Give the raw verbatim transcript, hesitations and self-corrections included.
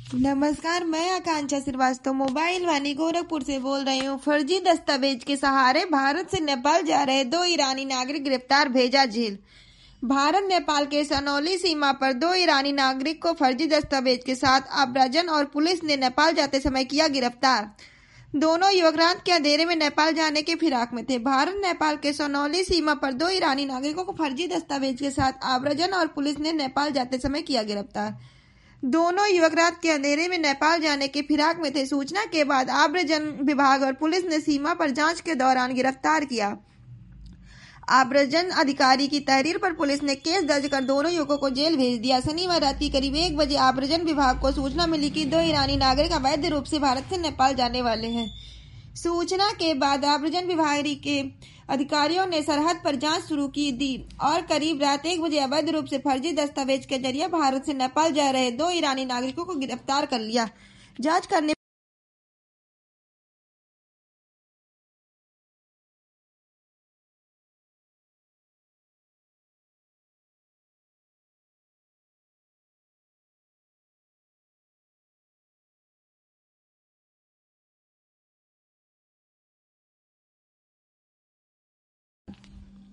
नमस्कार, मैं आकांक्षा श्रीवास्तव मोबाइल वानी गोरखपुर से बोल रही हूँ। फर्जी दस्तावेज के सहारे भारत से नेपाल जा रहे दो ईरानी नागरिक गिरफ्तार, भेजा जेल। भारत नेपाल के सनौली सीमा पर दो ईरानी नागरिक को फर्जी दस्तावेज के साथ अब्राजन और पुलिस ने नेपाल जाते समय किया गिरफ्तार। दोनों युवक रात के अंधेरे में नेपाल जाने के फिराक में थे। भारत नेपाल के सनौली सीमा पर दो ईरानी नागरिकों को फर्जी दस्तावेज के साथ अब्राजन और पुलिस ने नेपाल जाते समय किया गिरफ्तार। दोनों युवक रात के अंधेरे में नेपाल जाने के फिराक में थे। सूचना के बाद आव्रजन विभाग और पुलिस ने सीमा पर जांच के दौरान गिरफ्तार किया। आव्रजन अधिकारी की तहरीर पर पुलिस ने केस दर्ज कर दोनों युवकों को जेल भेज दिया। शनिवार रात की करीब एक बजे आव्रजन विभाग को सूचना मिली कि दो ईरानी नागरिक अवैध रूप से भारत से नेपाल जाने वाले हैं। सूचना के बाद आव्रजन विभाग के अधिकारियों ने सरहद पर जांच शुरू की दी और करीब रात एक बजे अवैध रूप से फर्जी दस्तावेज के जरिए भारत से नेपाल जा रहे दो ईरानी नागरिकों को गिरफ्तार कर लिया। जांच करने